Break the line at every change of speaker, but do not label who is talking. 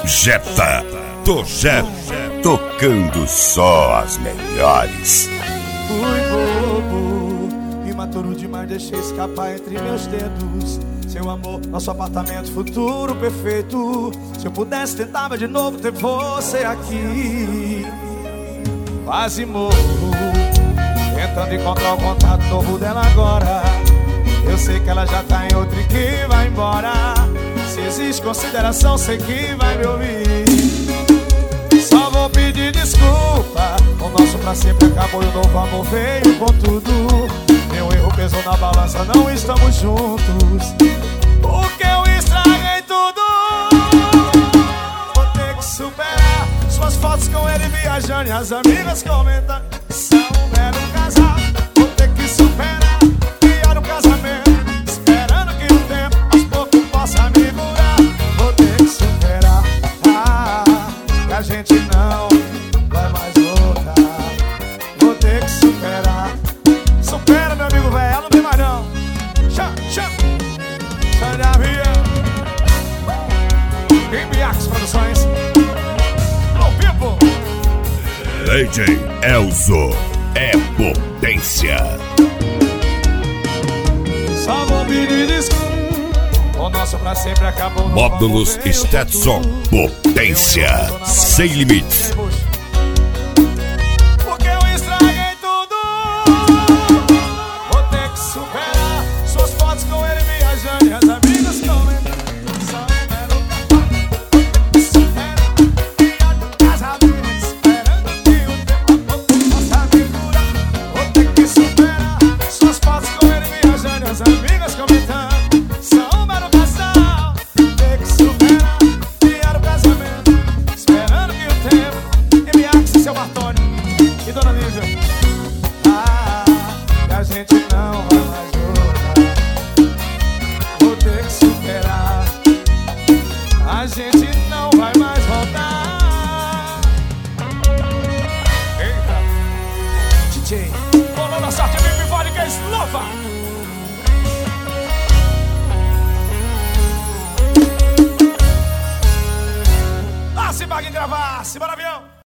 Jetta, tocando só as melhores.
Fui bobo, imaturo demais, deixei escapar entre meus dedos. Seu amor, nosso apartamento, futuro perfeito. Se eu pudesse, tentava de novo ter você aqui. Quase morro, tentando encontrar o contato novo dela agora. Eu sei que ela já tá em outro e que vai embora. Se existe consideração, sei que vai me ouvir. Só vou pedir desculpa, o nosso pra sempre acabou e o novo amor veio com tudo. Meu erro pesou na balança, não estamos juntos, porque eu estraguei tudo. Vou ter que superar suas fotos com ele viajando e as amigas comentam: são um mero casal. Vou ter que superar, criar um casamento, esperando que o tempo aos poucos possa me curar. Vou ter que superar, que a gente não vai mais voltar. Vou ter que superar. Supera, meu amigo velho, ela não tem mais não. Sai da via. Embiax Produções. Ao vivo.
DJ Elzo é potência.
Só vou pedir desculpa, o nosso pra sempre acabou.
Módulos Stetson, potência sem limites.
Porque eu estraguei tudo. Vou ter que superar suas fotos com ele viajando e as amigas comentam: só um mero casal. Esperando que o tempo possa me curar. Vou ter que superar suas fotos com ele viajando e as amigas comentando: só um mero casal. Ter que superar, criar o casamento, esperando que o tempo. Embiax e seu Bartônio e Dona Lívia. Que a gente não vai mais voltar. Vou ter que superar. A gente não vai mais voltar. Eita, DJ, rolou na sorte, Bibi Vodka Slova. Se paga em gravar, se bora avião.